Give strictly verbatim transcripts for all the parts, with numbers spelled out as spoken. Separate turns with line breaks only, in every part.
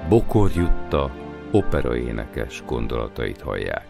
Bokor Jutta operaénekes gondolatait hallják.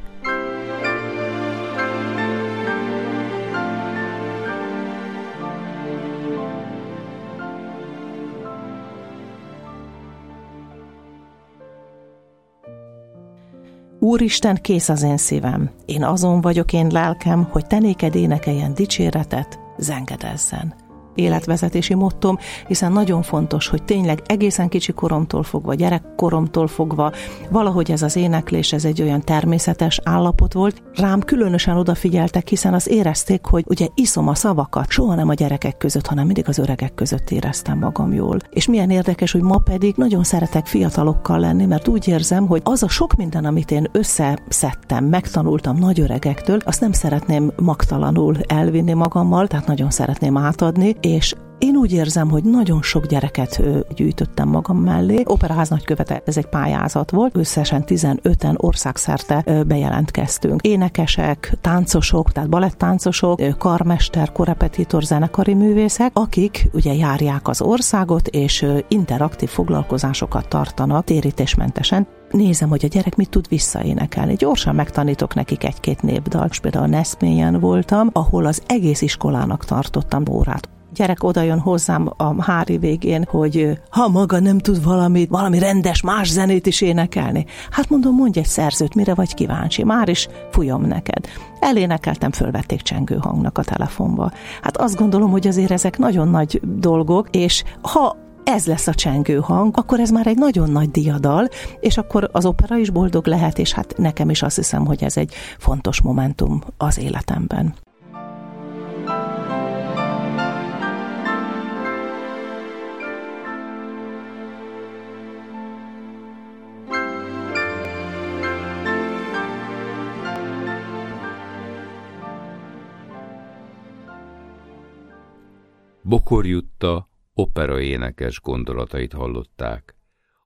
Úristen, kész az én szívem, én azon vagyok én lelkem, hogy te néked énekeljen dicséretet, zengedezzen. Életvezetési mottom, hiszen nagyon fontos, hogy tényleg egészen kicsi koromtól fogva, gyerekkoromtól fogva, valahogy ez az éneklés, ez egy olyan természetes állapot volt. Rám különösen odafigyeltek, hiszen az érezték, hogy ugye iszom a szavakat, soha nem a gyerekek között, hanem mindig az öregek között éreztem magam jól. És milyen érdekes, hogy ma pedig nagyon szeretek fiatalokkal lenni, mert úgy érzem, hogy az a sok minden, amit én összeszedtem, megtanultam nagy öregektől, azt nem szeretném magtalanul elvinni magammal, tehát nagyon szeretném átadni, és én úgy érzem, hogy nagyon sok gyereket gyűjtöttem magam mellé. Operaház nagykövete, ez egy pályázat volt, összesen tizenöten országszerte bejelentkeztünk. Énekesek, táncosok, tehát balettáncosok, karmester, korepetitor, zenekari művészek, akik ugye járják az országot, és interaktív foglalkozásokat tartanak térítésmentesen. Nézem, hogy a gyerek mit tud visszaénekelni. Gyorsan megtanítok nekik egy-két népdalt. Például a Neszmélyen voltam, ahol az egész iskolának tartottam órát. Gyerek odajön hozzám a hári végén, hogy ha maga nem tud valami, valami rendes más zenét is énekelni. Hát mondom, mondj egy szerzőt, mire vagy kíváncsi, már is fújom neked. Elénekeltem, fölvették csengő hangnak a telefonba. Hát azt gondolom, hogy azért ezek nagyon nagy dolgok, és ha ez lesz a csengő hang, akkor ez már egy nagyon nagy diadal, és akkor az opera is boldog lehet, és hát nekem is azt hiszem, hogy ez egy fontos momentum az életemben.
Bokor Jutta operaénekes gondolatait hallották.